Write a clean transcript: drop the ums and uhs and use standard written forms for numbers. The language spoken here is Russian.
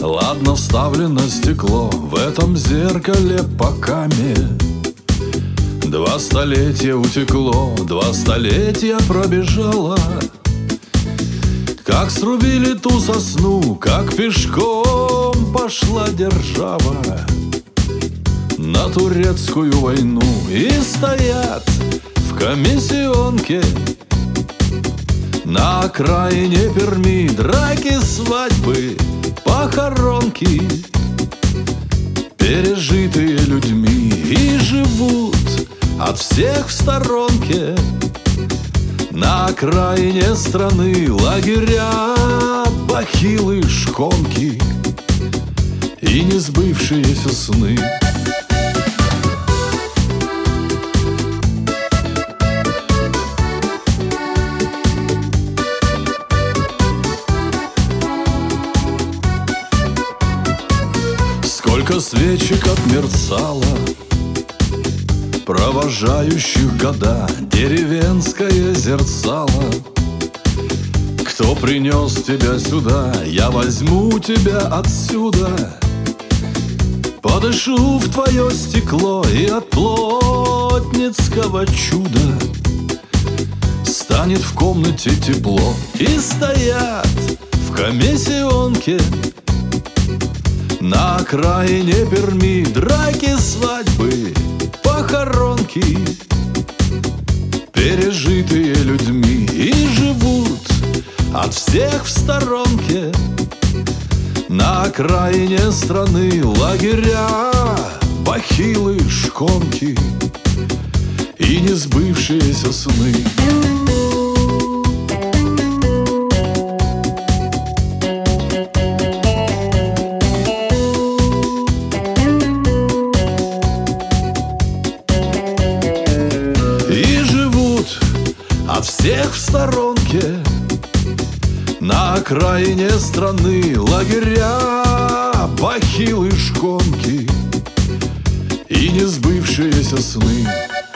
Ладно вставлено стекло в этом зеркале покаме. 2 столетия утекло, 2 столетия пробежало. Как срубили ту сосну, как пешком пошла держава на турецкую войну. И стоят в комиссионке на окраине Перми драки, свадьбы, похоронки, пережитые людьми, и живут от всех в сторонке. На окраине страны лагеря, бахилы, шконки и несбывшиеся сны. Сколько свечек отмерцало, провожающих года, деревенское зерцало. Кто принес тебя сюда, я возьму тебя отсюда. Подышу в твое стекло, и от плотницкого чуда станет в комнате тепло. И стоят в комиссионке на окраине Перми драки, свадьбы, похоронки, пережитые людьми, и живут от всех в сторонке. На окраине страны лагеря, бахилы, шконки и несбывшиеся сны. От всех в сторонке на окраине страны лагеря, бахилы, шконки и несбывшиеся сны.